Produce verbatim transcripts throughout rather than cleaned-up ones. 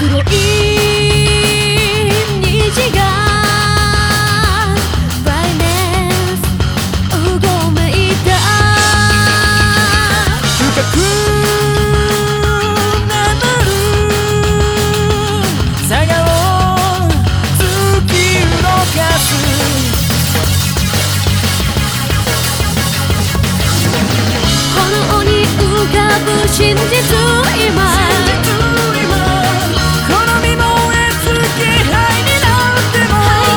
黒い虹がバイネスうごめいた深く眠るさがを突き動かす炎に浮かぶ真実今好みもえつけ灰になっても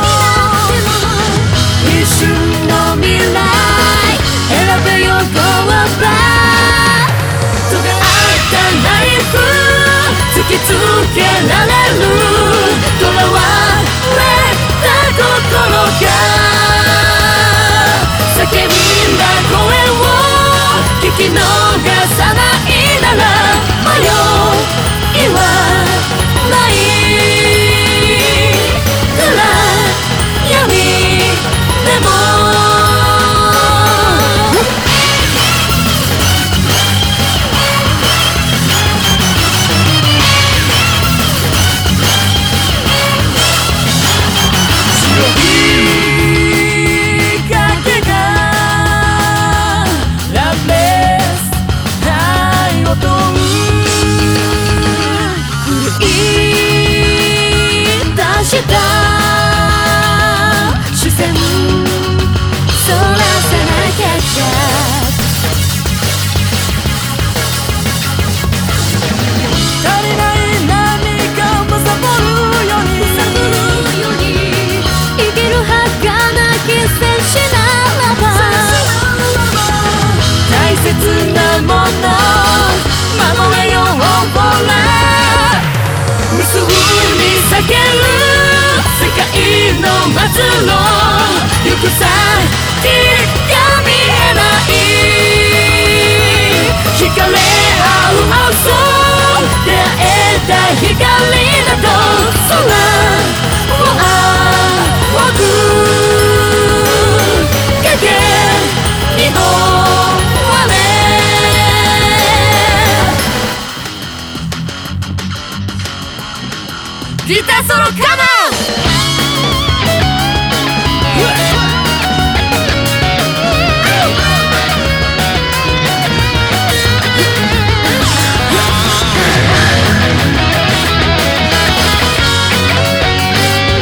一瞬の未来選べよ Go back 尖ったナイフ突きつけられる囚われた心が叫んだ声を聞き逃さないなら迷いはないから闇でも白い影がラメス愛を問う言い出した視線そらさなきゃ足りない何かを貪るように生きる儚き戦士ならば大切なもの守れよほら無数に裂ける世界の末路行く先が見えない惹かれ合う朝出会えた光など空を仰ぐ影に追われギターソロカモン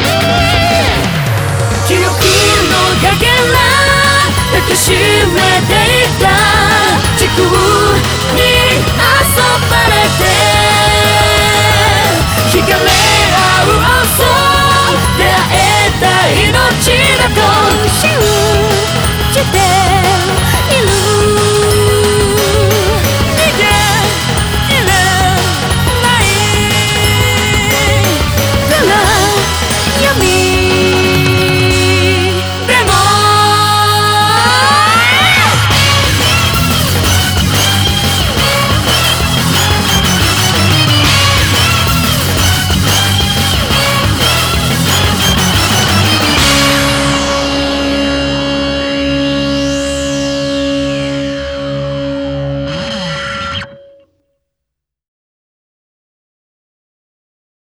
記憶のかけら抱きしめて